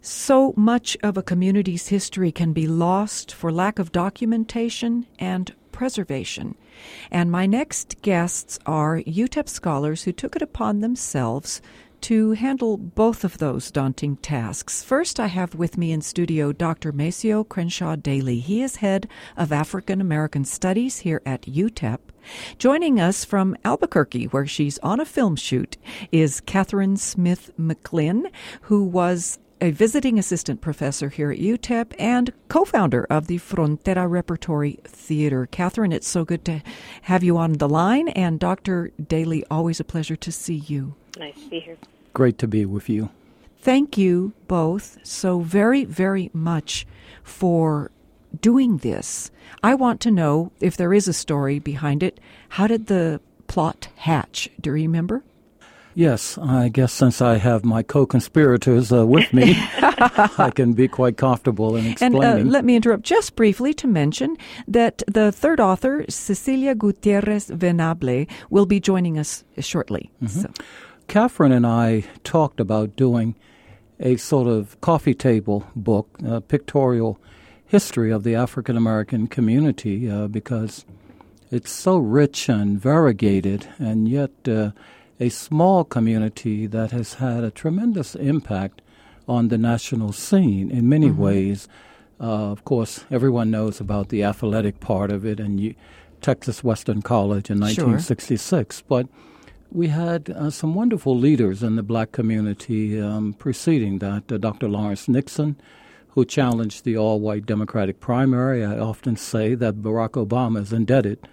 So much of a community's history can be lost for lack of documentation and preservation. And my next guests are UTEP scholars who took it upon themselves to handle both of those daunting tasks. First, I have with me in studio Dr. Maceo Crenshaw Daly. He is head of African American Studies here at UTEP. Joining us from Albuquerque, where she's on a film shoot, is Catherine Smith McLinn, who was a visiting assistant professor here at UTEP and co-founder of the Frontera Repertory Theater. Catherine, it's so good to have you on the line, and Dr. Daly, always a pleasure to see you. Nice to be here. Great to be with you. Thank you both so very, very much for doing this. I want to know, if there is a story behind it, how did the plot hatch? Do you remember? Yes, I guess since I have my co-conspirators with me, I can be quite comfortable in explaining. And let me interrupt just briefly to mention that the third author, Cecilia Gutierrez Venable, will be joining us shortly. Mm-hmm. So. Catherine and I talked about doing a sort of coffee table book, a pictorial history of the African American community, because it's so rich and variegated, and yet a small community that has had a tremendous impact on the national scene in many ways. Of course, everyone knows about the athletic part of it and Texas Western College in 1966. Sure. But we had some wonderful leaders in the black community preceding that. Dr. Lawrence Nixon, who challenged the all-white Democratic primary. I often say that Barack Obama is indebted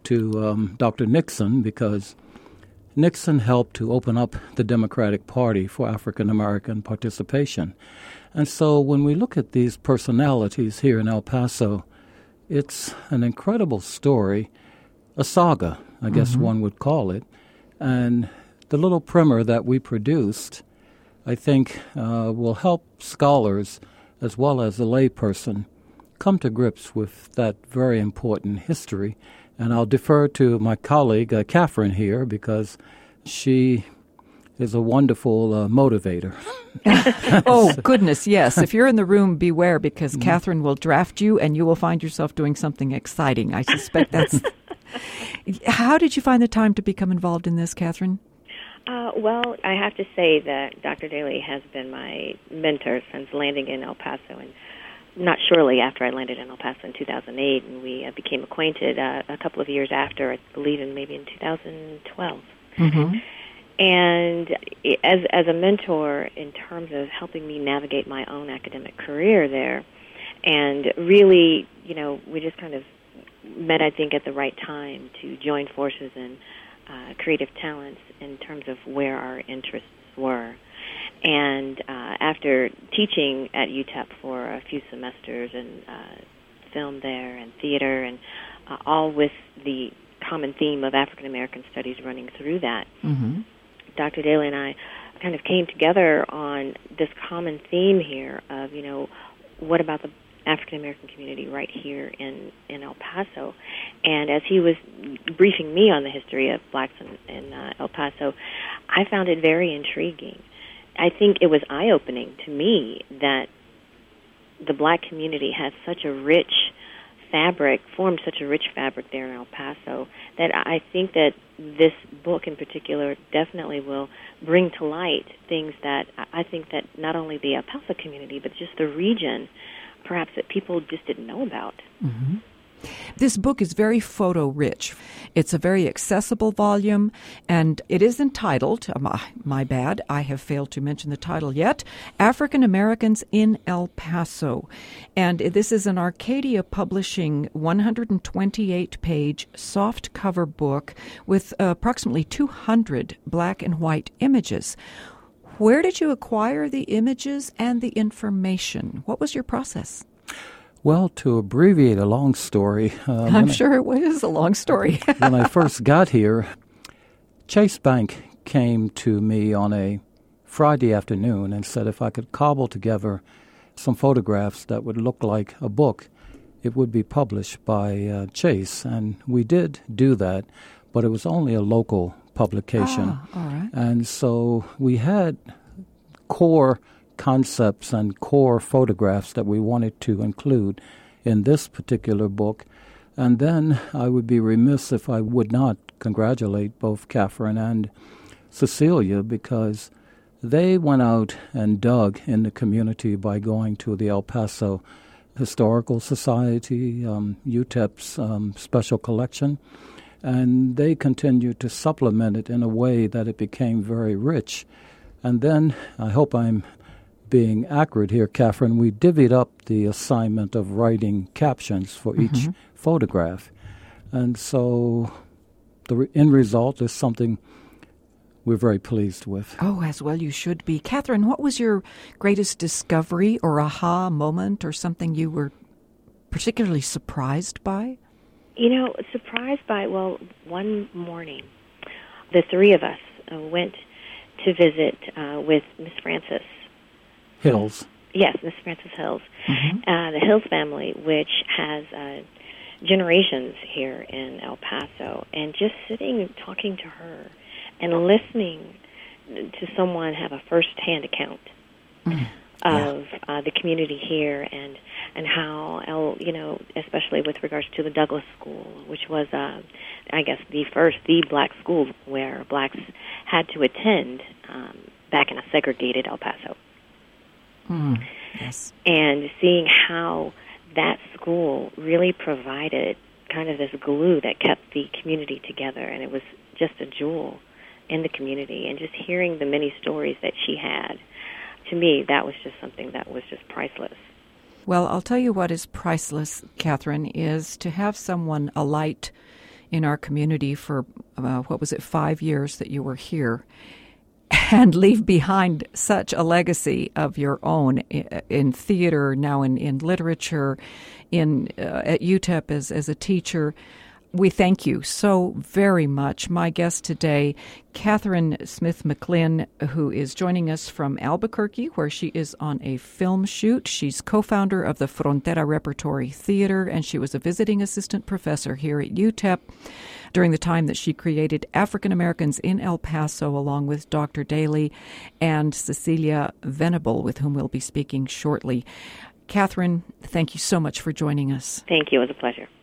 to Dr. Nixon because Nixon helped to open up the Democratic Party for African-American participation. And so when we look at these personalities here in El Paso, it's an incredible story, a saga, I guess one would call it. And the little primer that we produced, I think, will help scholars as well as a layperson come to grips with that very important history. And I'll defer to my colleague, Catherine, here, because she is a wonderful motivator. Oh, goodness, yes. If you're in the room, beware, because Catherine will draft you and you will find yourself doing something exciting. I suspect that's... How did you find the time to become involved in this, Catherine? Well, I have to say that Dr. Daly has been my mentor since landing in El Paso, and not shortly after I landed in El Paso in 2008, and we became acquainted a couple of years after, I believe maybe in 2012. Mm-hmm. And as a mentor in terms of helping me navigate my own academic career there, and really, we just kind of met, I think, at the right time to join forces in creative talents in terms of where our interests were. And after teaching at UTEP for a few semesters and film there and theater, and all with the common theme of African American studies running through that, Dr. Daly and I kind of came together on this common theme here of, what about the African American community right here in El Paso? And as he was briefing me on the history of blacks in El Paso, I found it very intriguing. I think it was eye-opening to me that the black community has such a rich fabric, formed such a rich fabric there in El Paso, that I think that this book in particular definitely will bring to light things that I think that not only the El Paso community, but just the region, perhaps that people just didn't know about. Mm-hmm. This book is very photo-rich. It's a very accessible volume, and it is entitled, my bad, I have failed to mention the title yet, African Americans in El Paso. And this is an Arcadia Publishing 128-page soft-cover book with approximately 200 black and white images. Where did you acquire the images and the information? What was your process? Well, to abbreviate a long story... I'm sure it was a long story. When I first got here, Chase Bank came to me on a Friday afternoon and said if I could cobble together some photographs that would look like a book, it would be published by Chase. And we did do that, but it was only a local publication. All right. And so we had core concepts and core photographs that we wanted to include in this particular book. And then I would be remiss if I would not congratulate both Catherine and Cecilia, because they went out and dug in the community by going to the El Paso Historical Society, UTEP's special collection, and they continued to supplement it in a way that it became very rich. And then, I hope I'm being accurate here, Catherine, we divvied up the assignment of writing captions for each photograph. And so the end result is something we're very pleased with. Oh, as well you should be. Catherine, what was your greatest discovery or aha moment or something you were particularly surprised by? Surprised by, one morning, the three of us went to visit with Miss Frances Hills. Yes, Miss Frances Hills. The Hills family, which has generations here in El Paso, and just sitting talking to her and listening to someone have a first-hand account of the community here and how, especially with regards to the Douglas School, which was, I guess, the black school where blacks had to attend back in a segregated El Paso. Yes. And seeing how that school really provided kind of this glue that kept the community together, and it was just a jewel in the community. And just hearing the many stories that she had, to me, that was just something that was just priceless. Well, I'll tell you what is priceless, Catherine, is to have someone, a light in our community for, 5 years that you were here, and leave behind such a legacy of your own in theater, now in literature, at UTEP as a teacher. We thank you so very much. My guest today, Catherine Smith McLinn, who is joining us from Albuquerque, where she is on a film shoot. She's co-founder of the Frontera Repertory Theater, and she was a visiting assistant professor here at UTEP during the time that she created African Americans in El Paso, along with Dr. Daly and Cecilia Venable, with whom we'll be speaking shortly. Catherine, thank you so much for joining us. Thank you. It was a pleasure.